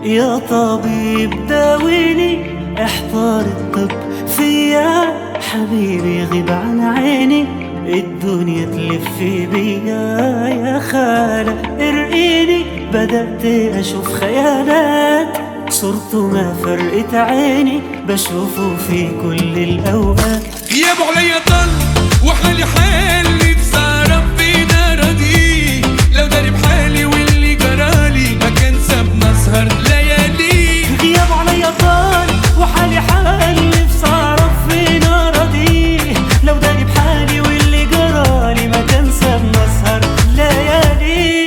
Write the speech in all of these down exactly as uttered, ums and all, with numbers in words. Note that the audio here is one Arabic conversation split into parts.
يا طبيب داويني، احضر الطب فيا حبيبي، غيب عن عيني الدنيا تلف بيا. يا خالة ارقيني، بدأت أشوف خيالات، صرته ما فرقت عيني، بشوفه في كل الأوقات. غيابه عليا طل وحالي حالي، بسهرة في ناري لو داري بحالي واللي جرالي ما كان سابنا سهر ليالي. غيابه عليا طال وحالي حالي، بسهرة في ناري لو داري بحالي واللي جرالي ما كان سابنا سهر ليالي.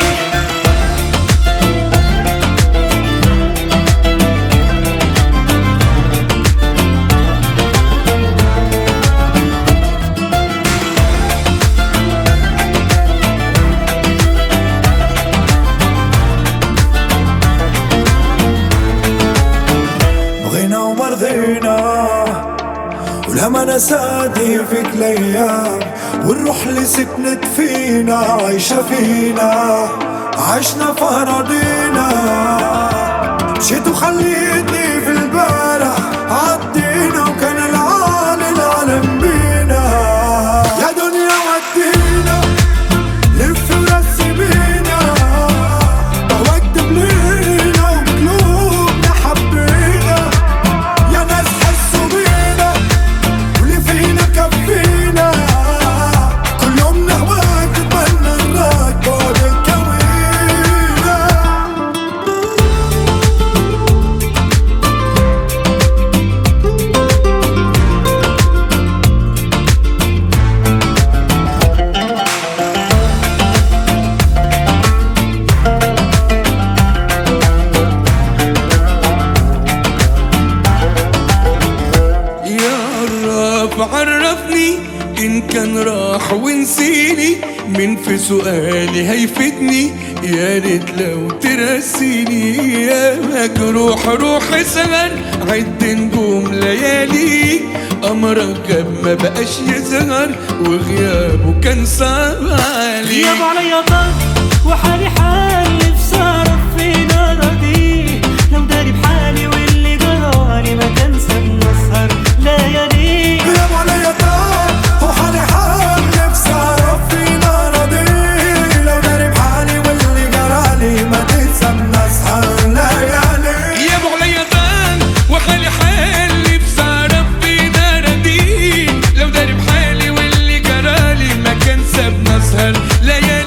بغينا ومرضينا والهمى نساتي فيك الايام، والروح اللي سكنت فينا عايشة فينا، عشنا في أراضينا. مشيت وخليتني في البارح، عدينا وكان العالي العالم بينا. يا دنيا ودينا لف ورسي بينا، وقت بلينا وبقلوبنا حبينا. يا ناس حسوا بينا واللي فينا كفينا، كل يوم نهواك تبنى نراك بعد الكوينة. عرفني إن كان راح ونسيني، من في سؤالي هيفيدني، يا ريت لو ترسيني. يا مجروح روح سهر عد نجوم ليالي، أمرك جاب ما بقاش يظهر وغيابه كان صعب علي. غيابه عليا طال وحالي حالي، بسهرة في ناري لو داري بحالي واللي جرالي ما كان سابنا سهر ليالي. غيابه عليا طال وحالي حالي، بسهرة في ناري لو داري بحالي واللي جرالي ما تتسمى سهر ليالي. غيابه عليا طال وحالي حالي، بسهرة في ناري لو داري بحالي واللي جرالي ما كان سابنا سهر ليالي.